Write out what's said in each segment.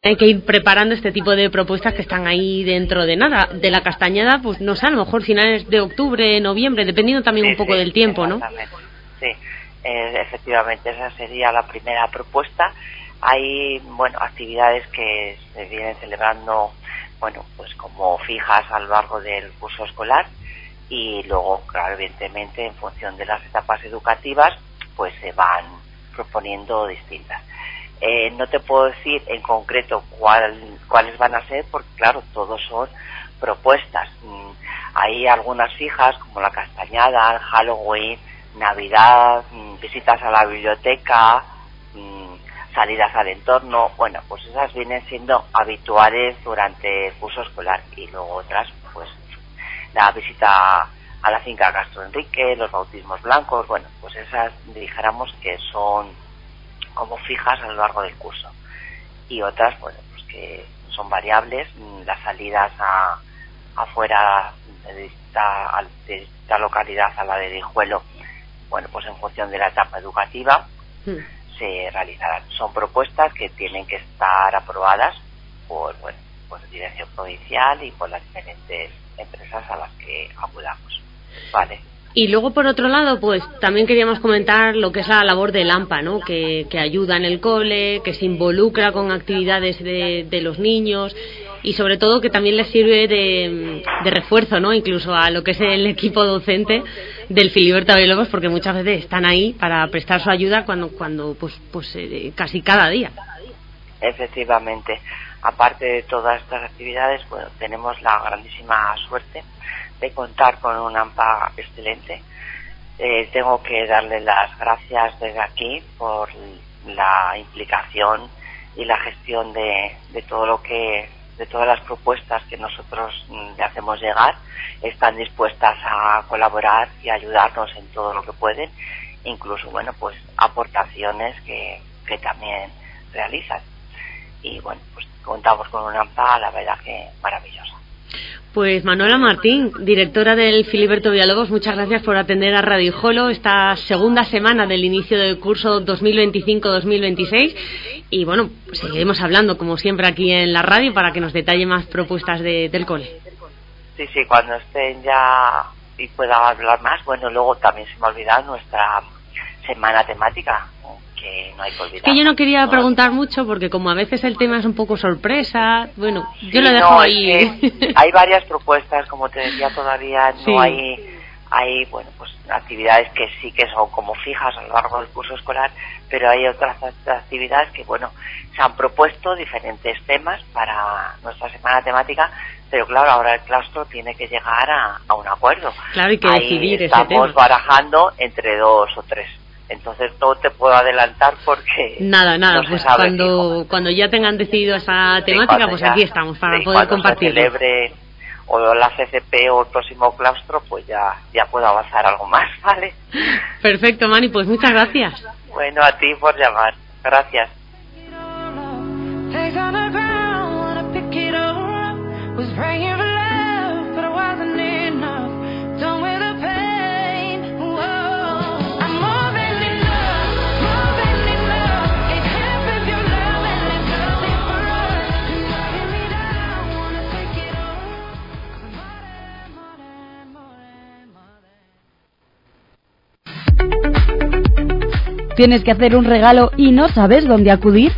Hay que ir preparando este tipo de propuestas que están ahí dentro de nada. De la castañada, pues no sé, a lo mejor finales de octubre, noviembre, dependiendo también un poco del tiempo, ¿no? Sí, efectivamente, esa sería la primera propuesta. Hay, bueno, actividades que se vienen celebrando, bueno, pues como fijas a lo largo del curso escolar, y luego, claro, evidentemente, en función de las etapas educativas, pues se van proponiendo distintas. No te puedo decir en concreto cuáles van a ser, porque claro, todos son propuestas. Hay algunas fijas como la castañada, Halloween, Navidad, visitas a la biblioteca, salidas al entorno. Bueno, pues esas vienen siendo habituales durante el curso escolar, y luego otras, pues la visita a la finca Castro Enrique, los bautismos blancos. Bueno, pues esas dijéramos que son como fijas a lo largo del curso, y otras, bueno, pues que son variables, las salidas afuera de esta localidad a la de Guijuelo, bueno, pues en función de la etapa educativa se realizarán. Son propuestas que tienen que estar aprobadas por, bueno, por la dirección provincial y por las diferentes empresas a las que acudamos, ¿vale? Y luego, por otro lado, pues también queríamos comentar lo que es la labor del AMPA, ¿no? Que ayuda en el cole, que se involucra con actividades de los niños, y sobre todo que también les sirve de refuerzo, ¿no? Incluso a lo que es el equipo docente del Filiberto Villalobos, porque muchas veces están ahí para prestar su ayuda cuando casi cada día. Efectivamente. Aparte de todas estas actividades, bueno, tenemos la grandísima suerte de contar con un AMPA excelente. Tengo que darle las gracias desde aquí por la implicación y la gestión de todas las propuestas que nosotros le hacemos llegar. Están dispuestas a colaborar y ayudarnos en todo lo que pueden, incluso, bueno, pues aportaciones que también realizan. Y bueno, pues contamos con una AMPA, la verdad que maravillosa. Pues Manuela Martín, directora del Filiberto Villalobos, muchas gracias por atender a Radio Guijuelo esta segunda semana del inicio del curso 2025-2026, y bueno, pues seguiremos hablando como siempre aquí en la radio para que nos detalle más propuestas del cole. Sí, cuando estén ya y pueda hablar más. Bueno, luego también se me ha olvidado nuestra semana temática, que no hay que olvidar. Que yo no quería preguntar mucho, porque como a veces el tema es un poco sorpresa, bueno, sí, yo lo dejo ahí. Hay varias propuestas, como te decía, todavía no hay, bueno, pues actividades que sí que son como fijas a lo largo del curso escolar, pero hay otras actividades que, bueno, se han propuesto diferentes temas para nuestra semana temática, pero claro, ahora el claustro tiene que llegar a un acuerdo. Claro, hay que decidir ese tema. Estamos barajando entre 2 o 3. Entonces no te puedo adelantar porque nada, no pues se sabe cuando ya tengan decidido esa temática, pues aquí estamos para poder compartir. Cuando se celebre o la CCP o el próximo claustro, pues ya puedo avanzar algo más, ¿vale? Perfecto, Mani, pues muchas gracias. Bueno, a ti por llamar. Gracias. ¿Tienes que hacer un regalo y no sabes dónde acudir?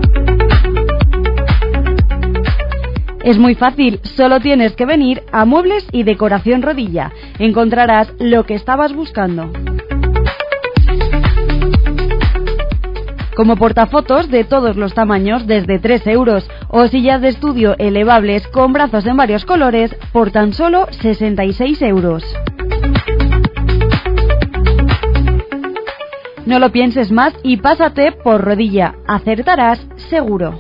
Es muy fácil, solo tienes que venir a Muebles y Decoración Rodilla. Encontrarás lo que estabas buscando. Como portafotos de todos los tamaños desde 3 euros, o sillas de estudio elevables con brazos en varios colores por tan solo 66 euros. No lo pienses más y pásate por Rodilla. Acertarás seguro.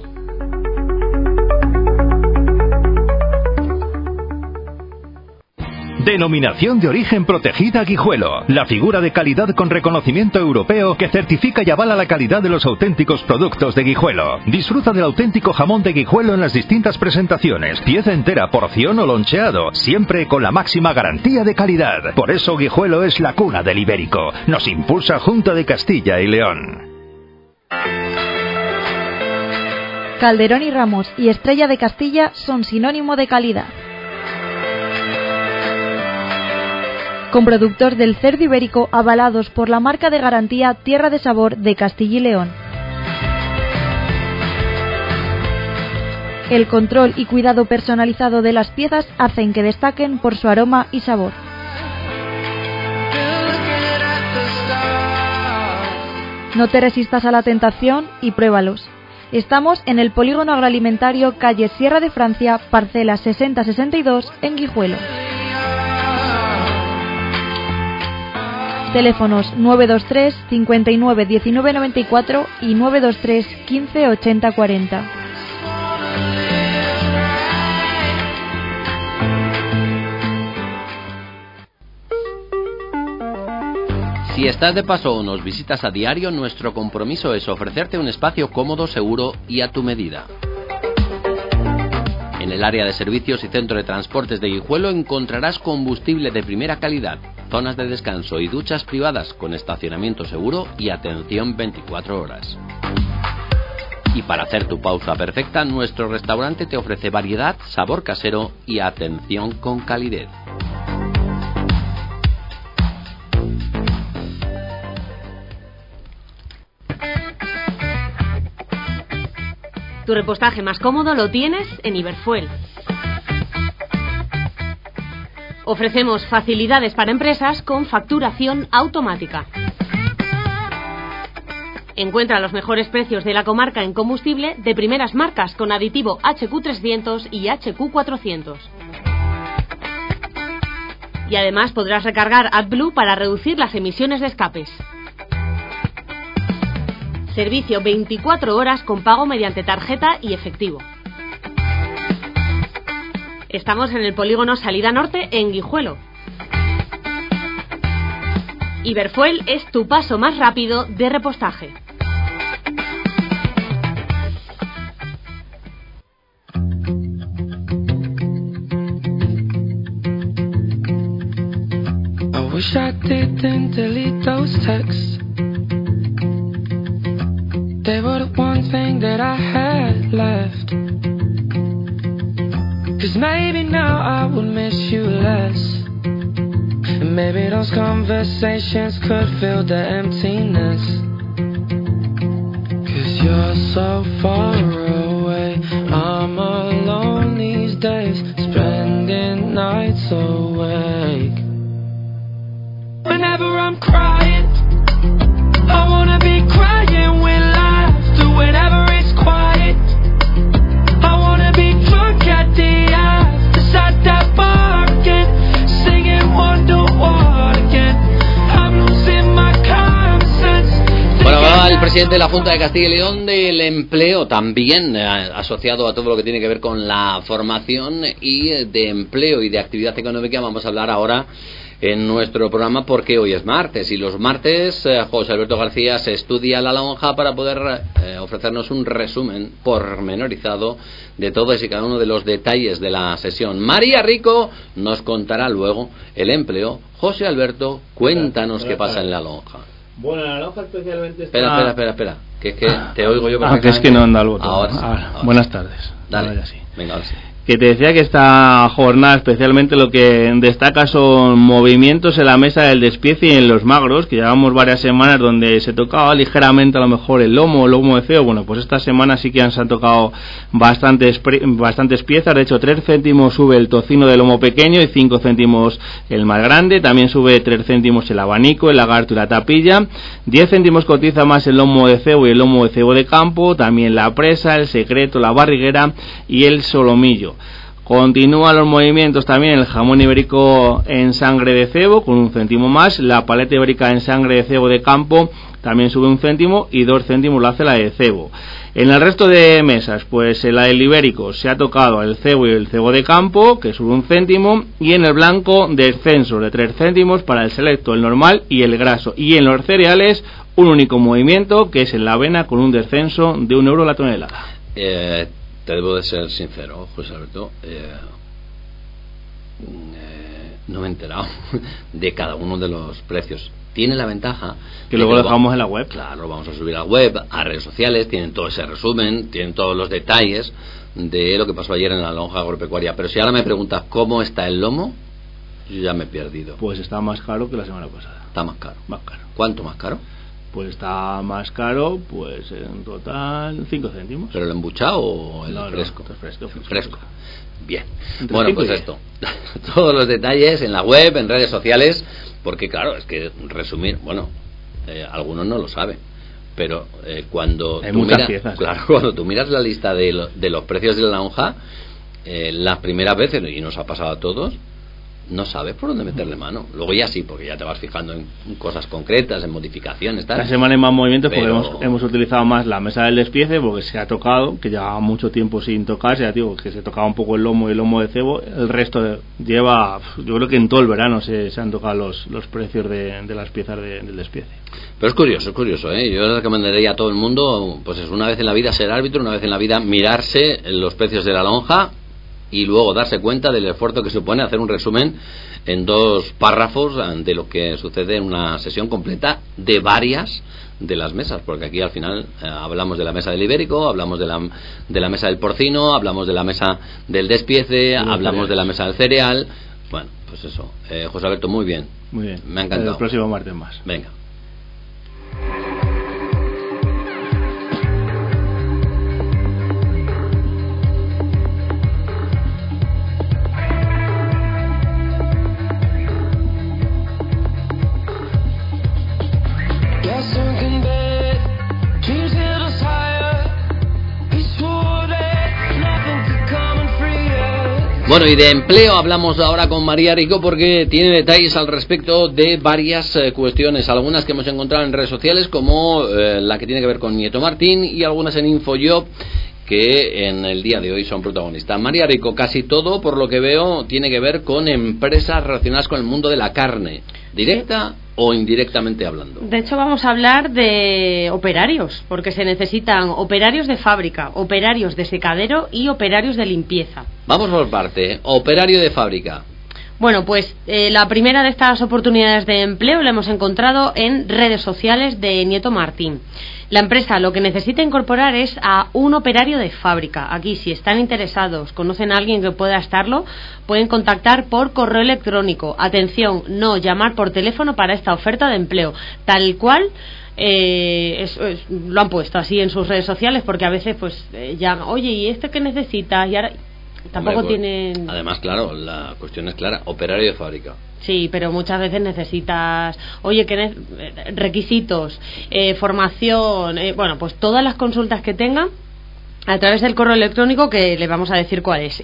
Denominación de origen protegida Guijuelo. La figura de calidad con reconocimiento europeo que certifica y avala la calidad de los auténticos productos de Guijuelo. Disfruta del auténtico jamón de Guijuelo en las distintas presentaciones. Pieza entera, porción o loncheado. Siempre con la máxima garantía de calidad. Por eso Guijuelo es la cuna del ibérico. Nos impulsa Junta de Castilla y León. Calderón y Ramos y Estrella de Castilla son sinónimo de calidad. Con productos del cerdo ibérico avalados por la marca de garantía Tierra de Sabor de Castilla y León. El control y cuidado personalizado de las piezas hacen que destaquen por su aroma y sabor. No te resistas a la tentación y pruébalos. Estamos en el Polígono Agroalimentario, calle Sierra de Francia, parcela 6062, en Guijuelo. Teléfonos 923 59 19 94 y 923 15 80 40. Si estás de paso o nos visitas a diario, nuestro compromiso es ofrecerte un espacio cómodo, seguro y a tu medida. En el área de servicios y centro de transportes de Guijuelo encontrarás combustible de primera calidad, zonas de descanso y duchas privadas con estacionamiento seguro y atención 24 horas. Y para hacer tu pausa perfecta, nuestro restaurante te ofrece variedad, sabor casero y atención con calidez. Tu repostaje más cómodo lo tienes en Iberfuel. Ofrecemos facilidades para empresas con facturación automática. Encuentra los mejores precios de la comarca en combustible de primeras marcas con aditivo HQ300 y HQ400. Y además podrás recargar AdBlue para reducir las emisiones de escapes. Servicio 24 horas con pago mediante tarjeta y efectivo. Estamos en el polígono Salida Norte en Guijuelo. Iberfuel es tu paso más rápido de repostaje. I wish I didn't delete those texts. They were the one thing that I had left. 'Cause maybe now I would miss you less. And maybe those conversations could fill the emptiness. 'Cause you're so far away. I'm alone these days, spending nights awake. Whenever I'm crying, I wanna be crying with whenever it's quiet, I wanna be drunk at the eyes at that bar again, singing Wonderwall again. I'm losing my common sense. Bueno, va el presidente de la Junta de Castilla y León del Empleo, también asociado a todo lo que tiene que ver con la formación y de empleo y de actividad económica. Vamos a hablar ahora en nuestro programa porque hoy es martes y los martes José Alberto García se estudia la lonja para poder ofrecernos un resumen pormenorizado de todos y cada uno de los detalles de la sesión. María Rico nos contará luego el empleo. José Alberto, cuéntanos qué pasa en la lonja. Bueno, la lonja especialmente está... Espera, que es que te oigo yo perfectamente. Que es que no anda el botón. Ahora. Buenas tardes. Dale, venga, ahora sí. Que te decía que esta jornada especialmente lo que destaca son movimientos en la mesa del despiece y en los magros, que llevamos varias semanas donde se tocaba ligeramente a lo mejor el lomo de feo. Bueno, pues esta semana sí que se han tocado bastantes piezas. De hecho, 3 céntimos sube el tocino de lomo pequeño y 5 céntimos el más grande. También sube 3 céntimos el abanico, el lagarto y la tapilla. 10 céntimos cotiza más el lomo de cebo y el lomo de cebo de campo. También la presa, el secreto, la barriguera y el solomillo. Continúan los movimientos también el jamón ibérico en sangre de cebo con 1 céntimo más, la paleta ibérica en sangre de cebo de campo también sube 1 céntimo y 2 céntimos lo hace la de cebo. En el resto de mesas, pues en la del ibérico se ha tocado el cebo y el cebo de campo, que sube 1 céntimo, y en el blanco descenso de 3 céntimos para el selecto, el normal y el graso. Y en los cereales un único movimiento, que es en la avena con un descenso de 1 euro la tonelada. Te debo de ser sincero, José Alberto, no me he enterado de cada uno de los precios. tiene la ventaja que luego lo dejamos en la web. Claro, lo vamos a subir a la web, a redes sociales, tienen todo ese resumen, tienen todos los detalles de lo que pasó ayer en la lonja agropecuaria. Pero si ahora me preguntas cómo está el lomo, yo ya me he perdido. Pues está más caro que la semana pasada. Está más caro. Más caro. ¿Cuánto más caro? Pues está más caro, pues en total 5 céntimos. ¿Pero el embuchado o el fresco? Fresco. Bien. Bueno, pues esto. Todos los detalles en la web, en redes sociales, porque claro, es que resumir, bueno, algunos no lo saben, pero cuando hay tú muchas miras, piezas. claro, cuando tú miras la lista de los precios de la lonja, las primeras veces, y nos ha pasado a todos, no sabes por dónde meterle mano. Luego ya sí, porque ya te vas fijando en cosas concretas, en modificaciones, tal. La semana hay más movimientos, Pero... porque hemos utilizado más la mesa del despiece, porque se ha tocado, que llevaba mucho tiempo sin tocarse, ya digo, que se tocaba un poco el lomo y el lomo de cebo. El resto lleva, yo creo que en todo el verano se han tocado los precios de las piezas del despiece. Pero es curioso, ¿eh? Yo le recomendaría a todo el mundo, pues es una vez en la vida ser árbitro, una vez en la vida mirarse los precios de la lonja y luego darse cuenta del esfuerzo que supone hacer un resumen en 2 párrafos de lo que sucede en una sesión completa de varias de las mesas, porque aquí al final hablamos de la mesa del ibérico, hablamos de la mesa del porcino, hablamos de la mesa del despiece, hablamos de la mesa del cereal. Bueno, pues eso. José Alberto, muy bien. Muy bien. Me ha encantado. El próximo martes más. Venga. Bueno, y de empleo hablamos ahora con María Rico porque tiene detalles al respecto de varias cuestiones, algunas que hemos encontrado en redes sociales como la que tiene que ver con Nieto Martín y algunas en InfoJob que en el día de hoy son protagonistas. María Rico, casi todo por lo que veo tiene que ver con empresas relacionadas con el mundo de la carne, directa o indirectamente hablando. De hecho vamos a hablar de operarios, porque se necesitan operarios de fábrica, operarios de secadero y operarios de limpieza. Vamos por parte, operario de fábrica. Bueno, pues la primera de estas oportunidades de empleo la hemos encontrado en redes sociales de Nieto Martín. La empresa lo que necesita incorporar es a un operario de fábrica. Aquí, si están interesados, conocen a alguien que pueda estarlo, pueden contactar por correo electrónico. Atención, no llamar por teléfono para esta oferta de empleo. Tal cual lo han puesto así en sus redes sociales, porque a veces pues llaman, oye, ¿y esto qué necesitas? Y ahora tampoco pues, tienen... Además, claro, la cuestión es clara, operario de fábrica. Sí, pero muchas veces necesitas, oye, ¿qué requisitos, formación, bueno, pues todas las consultas que tengan a través del correo electrónico que le vamos a decir cuál es,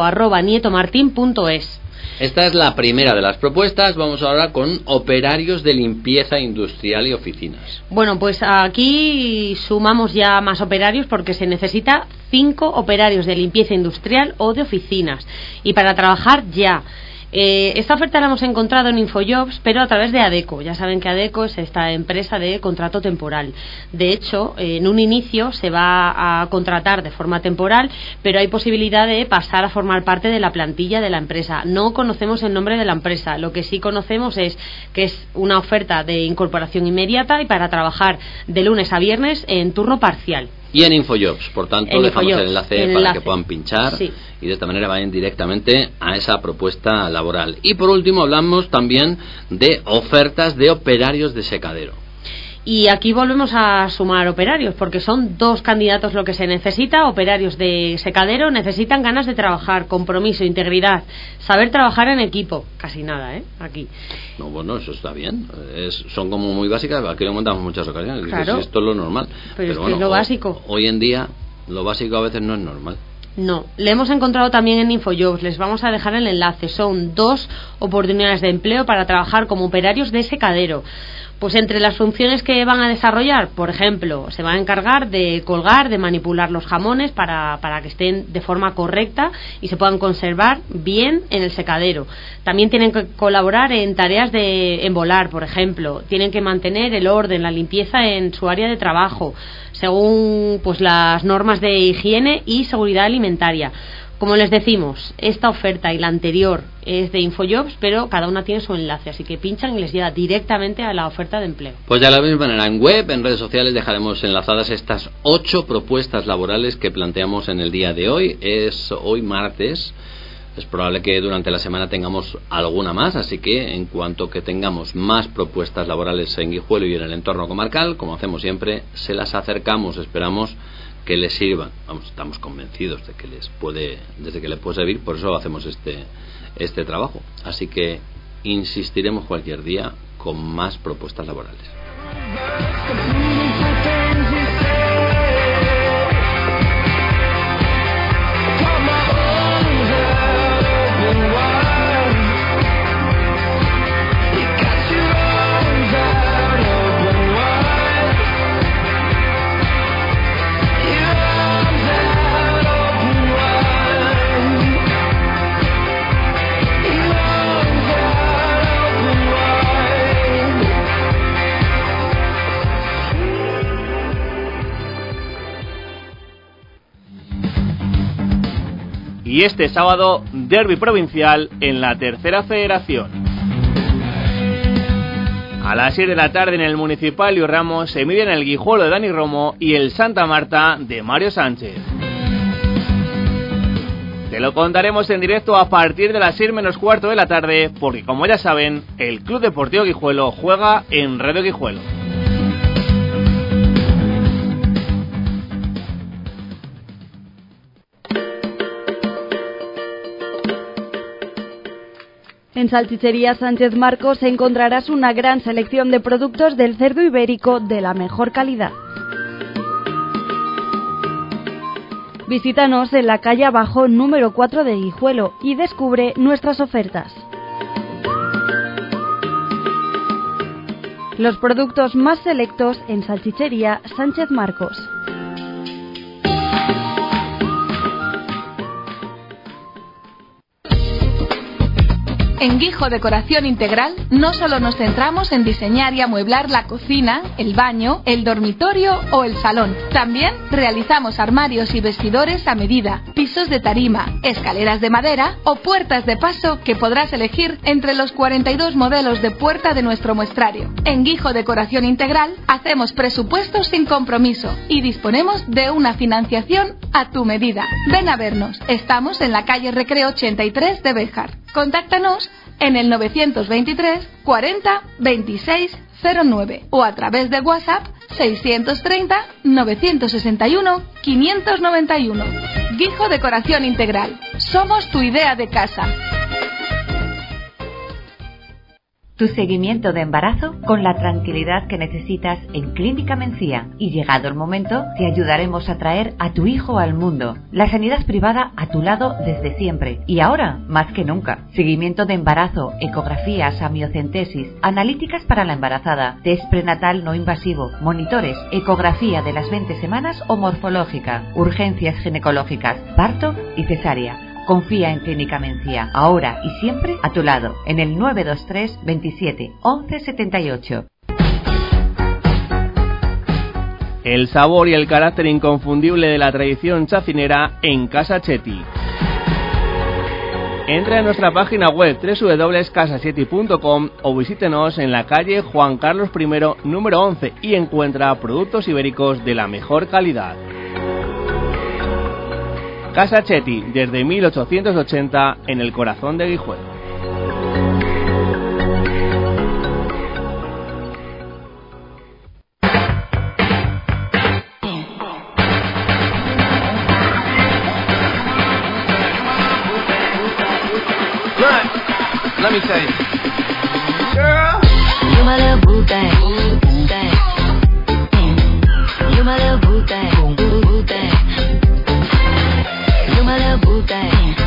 info@nietomartin.es. Esta es la primera de las propuestas. Vamos ahora con operarios de limpieza industrial y oficinas. Bueno, pues aquí sumamos ya más operarios porque se necesita 5 operarios de limpieza industrial o de oficinas y para trabajar ya. Esta oferta la hemos encontrado en InfoJobs, pero a través de ADECO. Ya saben que ADECO es esta empresa de contrato temporal. De hecho, en un inicio se va a contratar de forma temporal, pero hay posibilidad de pasar a formar parte de la plantilla de la empresa. No conocemos el nombre de la empresa. Lo que sí conocemos es que es una oferta de incorporación inmediata y para trabajar de lunes a viernes en turno parcial. Y en InfoJobs, por tanto, dejamos el enlace para que puedan pinchar, sí, y de esta manera vayan directamente a esa propuesta laboral. Y por último hablamos también de ofertas de operarios de secadero. Y aquí volvemos a sumar operarios, porque son 2 candidatos lo que se necesita. Operarios de secadero necesitan ganas de trabajar, compromiso, integridad, saber trabajar en equipo. Casi nada, aquí. No, bueno, eso está bien. Son como muy básicas, aquí lo comentamos en muchas ocasiones. Claro. Esto es lo normal. Pero es bueno, que es lo básico. Hoy en día, lo básico a veces no es normal. No, le hemos encontrado también en InfoJobs, les vamos a dejar el enlace. Son 2 oportunidades de empleo para trabajar como operarios de secadero. Pues entre las funciones que van a desarrollar, por ejemplo, se van a encargar de colgar, de manipular los jamones para que estén de forma correcta y se puedan conservar bien en el secadero. También tienen que colaborar en tareas de embolar, por ejemplo. Tienen que mantener el orden, la limpieza en su área de trabajo, según pues las normas de higiene y seguridad alimentaria. Como les decimos, esta oferta y la anterior es de InfoJobs, pero cada una tiene su enlace, así que pinchan y les lleva directamente a la oferta de empleo. Pues de la misma manera, en web, en redes sociales dejaremos enlazadas estas 8 propuestas laborales que planteamos en el día de hoy. Es hoy martes. Es probable que durante la semana tengamos alguna más, así que en cuanto que tengamos más propuestas laborales en Guijuelo y en el entorno comarcal, como hacemos siempre, se las acercamos, esperamos que les sirvan. Vamos, estamos convencidos de que les puede servir, por eso hacemos este trabajo. Así que insistiremos cualquier día con más propuestas laborales. Y este sábado, derbi provincial en la Tercera Federación. A las 6 de la tarde en el Municipal Luis Ramos se miden el Guijuelo de Dani Romo y el Santa Marta de Mario Sánchez. Te lo contaremos en directo a partir de las 6 menos cuarto de la tarde, porque como ya saben, el Club Deportivo Guijuelo juega en Radio Guijuelo. En Salchichería Sánchez Marcos encontrarás una gran selección de productos del cerdo ibérico de la mejor calidad. Visítanos en la calle Abajo número 4 de Guijuelo y descubre nuestras ofertas. Los productos más selectos en Salchichería Sánchez Marcos. En Guijo Decoración Integral no solo nos centramos en diseñar y amueblar la cocina, el baño, el dormitorio o el salón. También realizamos armarios y vestidores a medida, pisos de tarima, escaleras de madera o puertas de paso que podrás elegir entre los 42 modelos de puerta de nuestro muestrario. En Guijo Decoración Integral hacemos presupuestos sin compromiso y disponemos de una financiación a tu medida. Ven a vernos. Estamos en la calle Recreo 83 de Béjar. Contáctanos en el 923 40 26 09 o a través de WhatsApp 630 961 591. Guijo Decoración Integral. Somos tu idea de casa. Tu seguimiento de embarazo con la tranquilidad que necesitas en Clínica Mencía. Y llegado el momento, te ayudaremos a traer a tu hijo al mundo. La sanidad privada a tu lado desde siempre. Y ahora, más que nunca. Seguimiento de embarazo, ecografías, amniocentesis, analíticas para la embarazada, test prenatal no invasivo, monitores, ecografía de las 20 semanas o morfológica, urgencias ginecológicas, parto y cesárea. Confía en Clínica Mencía, ahora y siempre a tu lado, en el 923 27 11 78. El sabor y el carácter inconfundible de la tradición chacinera en Casa Chetti. Entra en nuestra página web www.casachetti.com o visítenos en la calle Juan Carlos I, número 11 y encuentra productos ibéricos de la mejor calidad. Casa Chetti, desde 1880, en el corazón de Guijuelo. Let me tell you, girl, you my little boo thing, you my little boo thing, boo thing. You my little boo thing,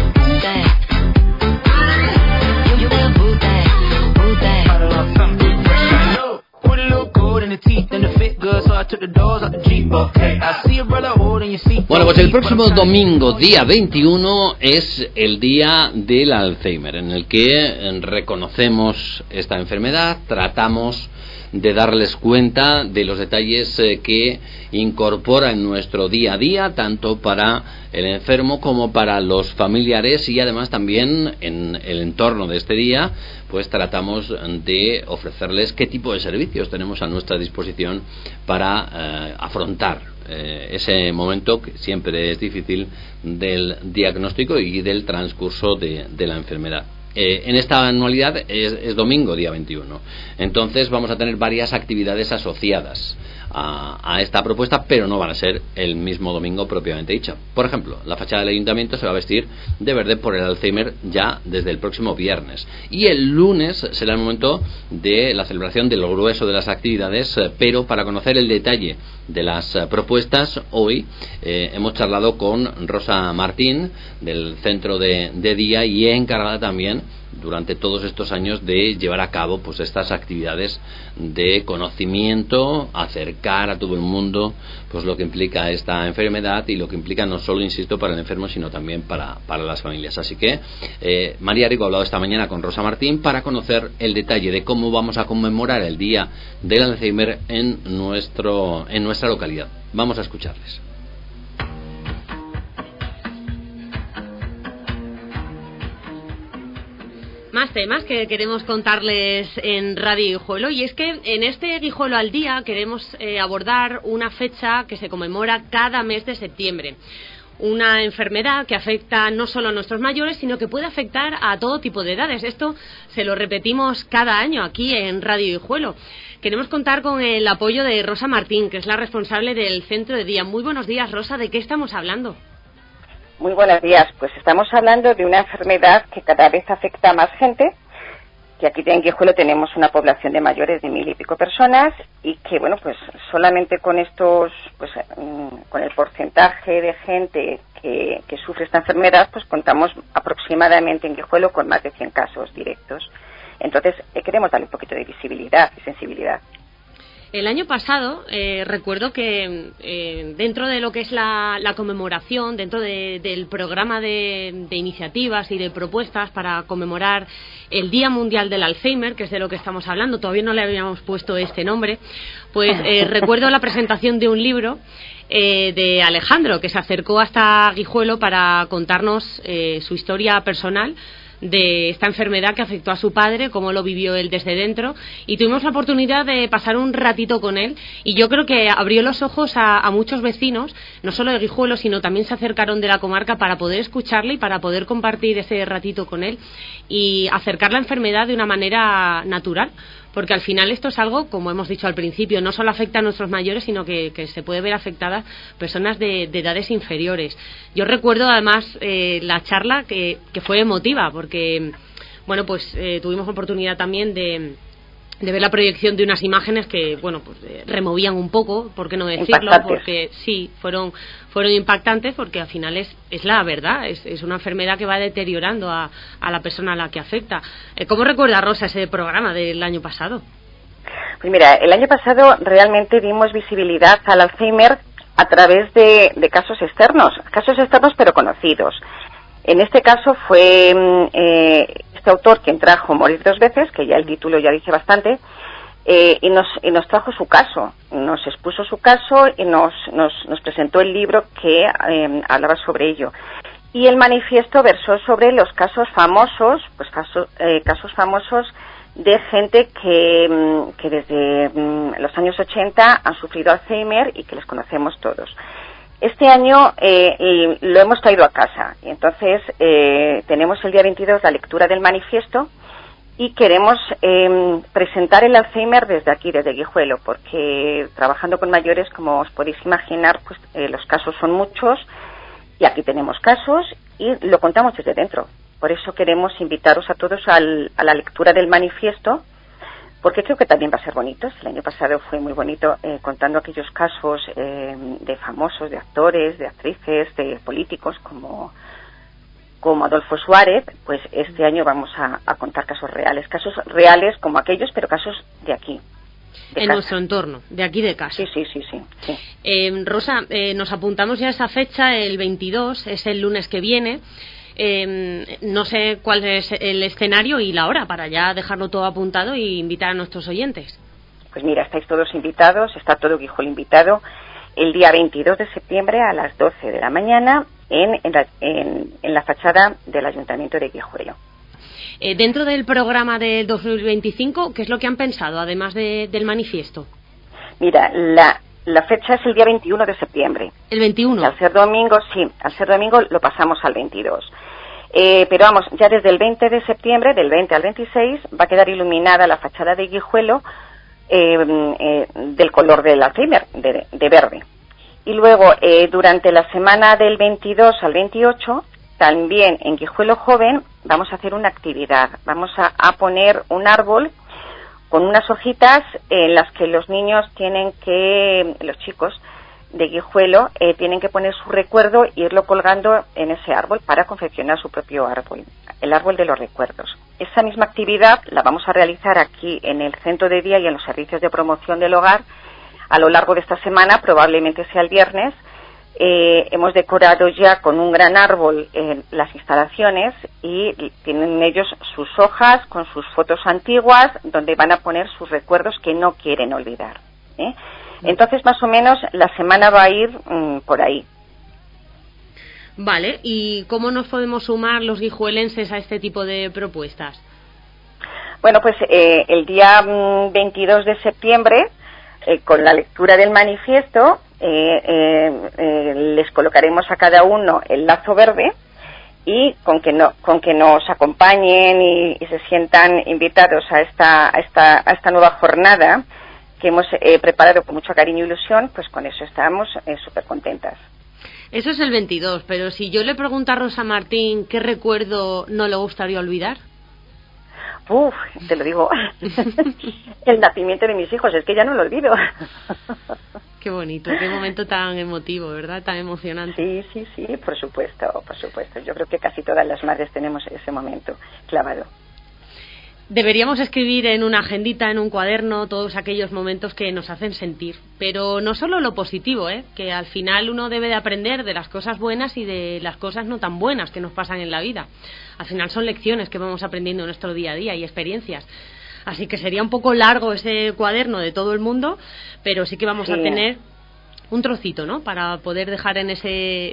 you little boo thing. I love something fresh. Put a little gold in the teeth and the fit good, so I took the doors out the Jeep. Okay, I see a brother holding your seat. Bueno, pues el próximo domingo, día 21, es el día del Alzheimer, en el que reconocemos esta enfermedad, tratamos de darles cuenta de los detalles que incorpora en nuestro día a día, tanto para el enfermo como para los familiares, y además también en el entorno de este día pues tratamos de ofrecerles qué tipo de servicios tenemos a nuestra disposición para afrontar ese momento que siempre es difícil del diagnóstico y del transcurso de la enfermedad. En esta anualidad es domingo, día 21. Entonces vamos a tener varias actividades asociadas a esta propuesta, pero no van a ser el mismo domingo propiamente dicho. Por ejemplo, la fachada del ayuntamiento se va a vestir de verde por el Alzheimer ya desde el próximo viernes. Y el lunes será el momento de la celebración del grueso de las actividades, pero para conocer el detalle de las propuestas, hoy hemos charlado con Rosa Martín del Centro de Día, y encargada también durante todos estos años de llevar a cabo pues estas actividades de conocimiento, acercar a todo el mundo pues lo que implica esta enfermedad y lo que implica no solo, insisto, para el enfermo, sino también para las familias. Así que María Rico ha hablado esta mañana con Rosa Martín para conocer el detalle de cómo vamos a conmemorar el Día del Alzheimer en nuestra localidad. Vamos a escucharles. Más temas que queremos contarles en Radio Guijuelo, y es que en este Guijuelo al Día queremos abordar una fecha que se conmemora cada mes de septiembre. Una enfermedad que afecta no solo a nuestros mayores, sino que puede afectar a todo tipo de edades. Esto se lo repetimos cada año aquí en Radio Guijuelo. Queremos contar con el apoyo de Rosa Martín, que es la responsable del Centro de Día. Muy buenos días, Rosa. ¿De qué estamos hablando? Muy buenos días. Pues estamos hablando de una enfermedad que cada vez afecta a más gente, que aquí en Guijuelo tenemos una población de mayores de 1.000 y pico personas, y que, bueno, pues solamente con estos, pues con el porcentaje de gente que sufre esta enfermedad, pues contamos aproximadamente en Guijuelo con más de 100 casos directos. Entonces queremos darle un poquito de visibilidad y sensibilidad. El año pasado recuerdo que dentro de lo que es la conmemoración, dentro del programa de iniciativas y de propuestas para conmemorar el Día Mundial del Alzheimer, que es de lo que estamos hablando, todavía no le habíamos puesto este nombre, pues recuerdo la presentación de un libro de Alejandro, que se acercó hasta Guijuelo para contarnos su historia personal de esta enfermedad que afectó a su padre, cómo lo vivió él desde dentro, y tuvimos la oportunidad de pasar un ratito con él, y yo creo que abrió los ojos a muchos vecinos, no solo de Guijuelo, sino también se acercaron de la comarca para poder escucharle y para poder compartir ese ratito con él y acercar la enfermedad de una manera natural, porque al final esto es algo, como hemos dicho al principio, no solo afecta a nuestros mayores, sino que se puede ver afectadas personas de edades inferiores. Yo recuerdo además la charla que fue emotiva, porque bueno, pues tuvimos oportunidad también de ver la proyección de unas imágenes que, bueno, pues removían un poco, ¿por qué no decirlo? Porque sí, fueron impactantes, porque al final es la verdad, es una enfermedad que va deteriorando a la persona a la que afecta. ¿Cómo recuerda, Rosa, ese programa del año pasado? Pues mira, el año pasado realmente dimos visibilidad al Alzheimer a través de casos externos pero conocidos. En este caso fue este autor quien trajo Morir dos veces, que ya el título ya dice bastante, y nos trajo su caso, nos expuso su caso y nos presentó el libro que hablaba sobre ello. Y el manifiesto versó sobre los casos famosos, pues casos famosos de gente que desde los años 80 han sufrido Alzheimer y que les conocemos todos. Este año lo hemos traído a casa, y entonces tenemos el día 22 la lectura del manifiesto, y queremos presentar el Alzheimer desde aquí, desde Guijuelo, porque trabajando con mayores, como os podéis imaginar, pues los casos son muchos, y aquí tenemos casos y lo contamos desde dentro. Por eso queremos invitaros a todos a la lectura del manifiesto, porque creo que también va a ser bonito. El año pasado fue muy bonito contando aquellos casos de famosos, de actores, de actrices, de políticos como Adolfo Suárez. Pues este año vamos a contar casos reales como aquellos, pero casos de aquí. En nuestro entorno, de aquí de casa. Sí. Rosa, nos apuntamos ya a esa fecha, el 22, es el lunes que viene. No sé cuál es el escenario y la hora para ya dejarlo todo apuntado y invitar a nuestros oyentes. Pues mira, estáis todos invitados, está todo Guijuelo invitado, el día 22 de septiembre a las 12 de la mañana en la fachada del Ayuntamiento de Guijuelo. Dentro del programa del 2025, ¿qué es lo que han pensado, además del manifiesto? Mira, la fecha es el día 21 de septiembre. ¿El 21? Al ser domingo, sí, al ser domingo lo pasamos al 22. Pero vamos, ya desde el 20 de septiembre, del 20 al 26, va a quedar iluminada la fachada de Guijuelo del color del Alzheimer, de verde. Y luego, durante la semana del 22 al 28, también en Guijuelo Joven vamos a hacer una actividad. Vamos a poner un árbol con unas hojitas en las que los niños los chicos de Guijuelo, tienen que poner su recuerdo e irlo colgando en ese árbol para confeccionar su propio árbol, el árbol de los recuerdos. Esa misma actividad la vamos a realizar aquí en el centro de día y en los servicios de promoción del hogar a lo largo de esta semana, probablemente sea el viernes. Hemos decorado ya con un gran árbol las instalaciones y tienen ellos sus hojas con sus fotos antiguas donde van a poner sus recuerdos que no quieren olvidar. Entonces, más o menos, la semana va a ir por ahí. Vale, ¿y cómo nos podemos sumar los guijuelenses a este tipo de propuestas? Bueno, pues el día 22 de septiembre, con la lectura del manifiesto, les colocaremos a cada uno el lazo verde y con que nos acompañen y se sientan invitados a esta nueva jornada que hemos preparado con mucho cariño e ilusión, pues con eso estamos súper contentas. Eso es el 22, pero si yo le pregunto a Rosa Martín qué recuerdo no le gustaría olvidar. Te lo digo, el nacimiento de mis hijos, es que ya no lo olvido. Qué bonito, qué momento tan emotivo, ¿verdad? Tan emocionante. Sí, por supuesto. Yo creo que casi todas las madres tenemos ese momento clavado. Deberíamos escribir en una agendita, en un cuaderno, todos aquellos momentos que nos hacen sentir. Pero no solo lo positivo, que al final uno debe de aprender de las cosas buenas y de las cosas no tan buenas que nos pasan en la vida. Al final son lecciones que vamos aprendiendo en nuestro día a día y experiencias. Así que sería un poco largo ese cuaderno de todo el mundo, pero sí que vamos a tener un trocito, ¿no? Para poder dejar en ese,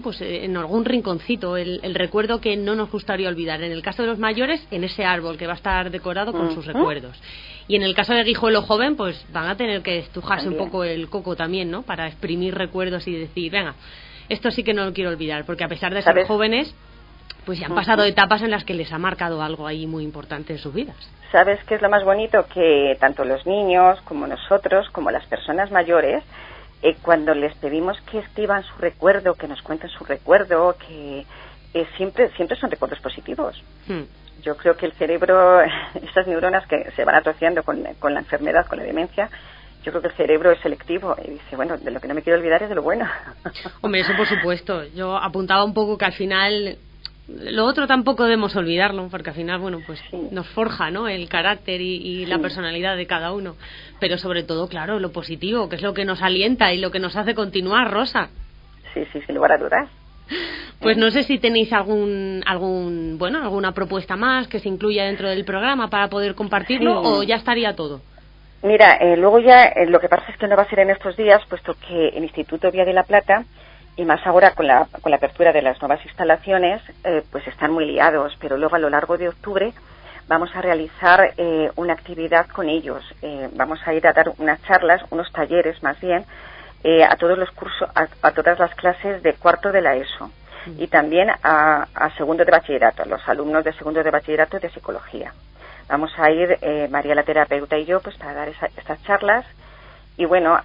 en algún rinconcito el recuerdo que no nos gustaría olvidar. En el caso de los mayores, en ese árbol que va a estar decorado con sus recuerdos. Y en el caso de Guijuelo Joven, pues van a tener que estrujarse un poco el coco también, ¿no? Para exprimir recuerdos y decir, venga, esto sí que no lo quiero olvidar, porque a pesar de ser jóvenes, pues ya han pasado etapas en las que les ha marcado algo ahí muy importante en sus vidas. ¿Sabes qué es lo más bonito? Que tanto los niños como nosotros, como las personas mayores, cuando les pedimos que escriban su recuerdo, que nos cuenten su recuerdo, que siempre son recuerdos positivos. Yo creo que el cerebro, esas neuronas que se van atrofiando con la enfermedad, con la demencia, yo creo que el cerebro es selectivo y dice, bueno, de lo que no me quiero olvidar es de lo bueno. Hombre, eso por supuesto. Yo apuntaba un poco que al final lo otro tampoco debemos olvidarlo, porque al final, nos forja, ¿no? El carácter y la personalidad de cada uno. Pero sobre todo, claro, lo positivo, que es lo que nos alienta y lo que nos hace continuar, Rosa. Sí, sin lugar a dudas. Pues no sé si tenéis alguna propuesta más que se incluya dentro del programa para poder compartirlo, o ya estaría todo. Mira, luego ya lo que pasa es que no va a ser en estos días, puesto que el Instituto Vía de la Plata, y más ahora con la apertura de las nuevas instalaciones, pues están muy liados, pero luego a lo largo de octubre vamos a realizar una actividad con ellos. Vamos a ir a dar unas charlas, unos talleres más bien, a todos los cursos, a todas las clases de cuarto de la ESO y también a segundo de bachillerato, a los alumnos de segundo de bachillerato de psicología. Vamos a ir, María la terapeuta y yo, pues para dar estas charlas. Y bueno,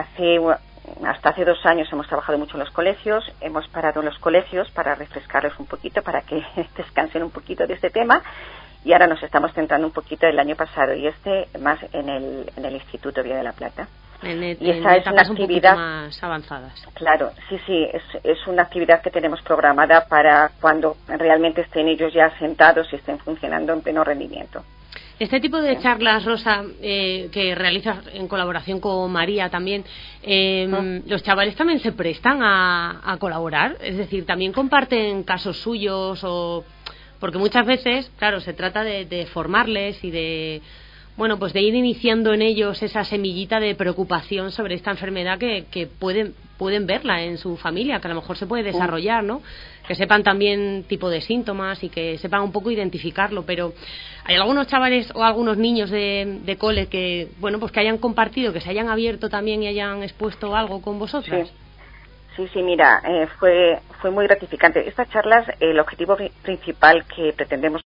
hasta hace 2 años hemos trabajado mucho en los colegios, hemos parado en los colegios para refrescarles un poquito, para que descansen un poquito de este tema, y ahora nos estamos centrando un poquito el año pasado y más en el Instituto Vía de la Plata. Y esa es una actividad más avanzadas. Claro, sí, es una actividad que tenemos programada para cuando realmente estén ellos ya sentados y estén funcionando en pleno rendimiento. Este tipo de charlas, Rosa, que realizas en colaboración con María también, ¿los chavales también se prestan a colaborar? Es decir, ¿también comparten casos suyos? Porque muchas veces, claro, se trata de formarles y de bueno, pues de ir iniciando en ellos esa semillita de preocupación sobre esta enfermedad que pueden verla en su familia, que a lo mejor se puede desarrollar, ¿no? Que sepan también tipo de síntomas y que sepan un poco identificarlo. Pero hay algunos chavales o algunos niños de cole que, bueno, pues que hayan compartido, que se hayan abierto también y hayan expuesto algo con vosotras. Sí, mira, fue muy gratificante. Estas charlas, el objetivo principal que pretendemos